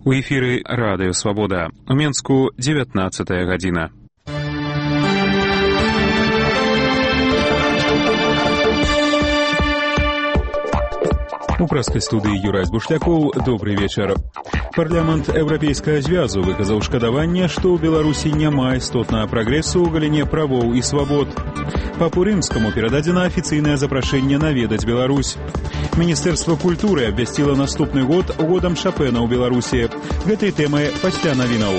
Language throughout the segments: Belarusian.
У эфіры Радыё Свабода. У Менску 19 гадзіна. У праскай студыі Юрась Бушлякоў. Добрый вечар. Парламент Еўрапейскага звязу выказаў шкадаванне, што ў Беларусі няма істотнага прагрэсу ў галіне правоў і свабод. Папу Рымскаму перададзена афіцыйнае запрашэнне наведаць Беларусь. Міністэрства культуры абвясціла наступны год годам Шапэна ў Беларусі. Гэтай тэмай пасля навінаў.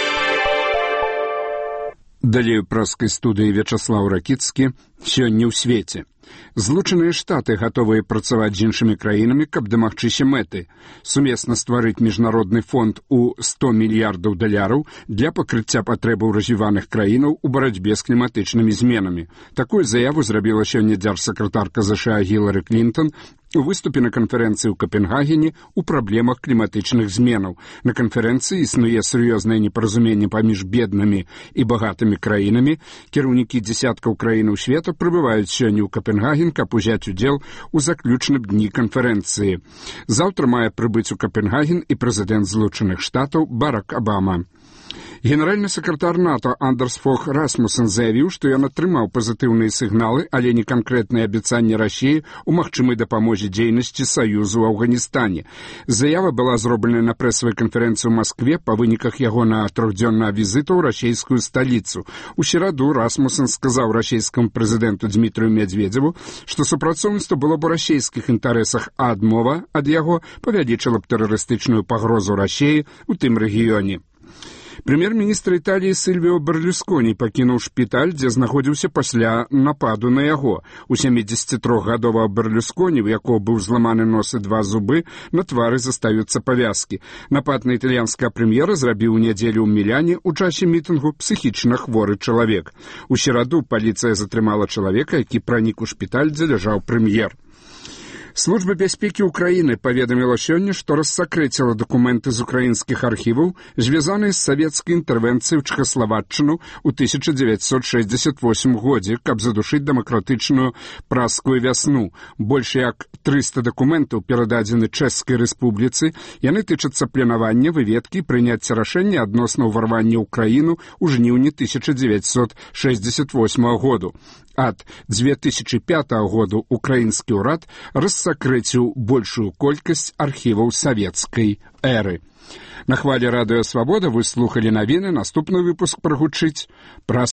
Далей у праскай студыі Вячаслаў Ракіцкі. Сёння ў свеце. Злучаныя Штаты гатовыя працаваць з іншымі краінамі, каб дамагчыся мэты. Сумесна стварыць міжнародны фонд у $100 мільярдаў для пакрыцця патрэбаў развіваных краінаў у барацьбе з кліматычнымі зменамі. Такую заяву зрабіла сёння дзяржсакратарка ЗША Гілары Клінтон у выступе на канферэнцыі ў Капенгагене ў праблемах кліматычных зменаў. На канферэнцыі існуе сур'ёзнае непаразуменне паміж беднымі і багатымі краінамі. Кіраўнікі дзесяткаў краінаў свету прыбываюць сёння ў Капенгаген, каб узяць удзел у заключным дні канферэнцыі. Заўтра мае прыбыць у Капенгаген і прэзідэнт Злучаных Штатаў Барак Абама. Генеральны сакратар НАТО Андерс Фог Расмуссен заявіў, што ён атрымаў пазітыўныя сігналы, але не канкрэтныя абяцанні Расіі ў магчымай дапамозе дзейнасці Саюзу ў Афганістане. Заява была зроблена на прэсавай канферэнцыі ў Маскве па выніках яго на трохдзённага візіту ў расійскую сталіцу. У сераду Расмуссен сказаў расійскаму прэзідэнту Дмітрыю Медведзеву, што супрацоўніцтва было б у расійскіх інтарэсах, а адмова ад яго павялічыла б тэрарыстычную пагрозу Расіі ў тым рэгіёне. Прэм'ер-міністр Італіі Сільвіо Берлюсконі пакінуў шпіталь, дзе знаходзіўся пасля нападу на яго. У 73-гадовага Берлюсконі, у якога быў зламаны нос і 2 зубы, на твары застаюцца павязкі. Напад на італьянскага прэм'ера зрабіў у нядзелю ў Міляне ў часе мітынгу псіхічна хворы чалавек. У сераду паліцыя затрымала чалавека, які пранік у шпіталь, дзе ляжаў прэм'ер. Служба бяспекі Украіны паведаміла сёння, што рассакрэціла дакументы з украінскіх архіваў, звязаныя з савецкай інтэрвенцыяй у Чэхаславаччыну ў 1968 годзе, каб задушыць дэмакратычную праскую вясну. Больш як 300 дакументаў перададзены Чэшскай рэспубліцы. Яны тычацца планавання, выведкі і прыняцця рашэння адносна ўварвання ў краіну ў жніўні 1968 году. Ад 2005 году украінскі ўрад рассакрэціў большую колькасць архіваў савецкай эры. На хвалі Радыё Свабода вы слухалі навіны. Наступны выпуск прагучыць праз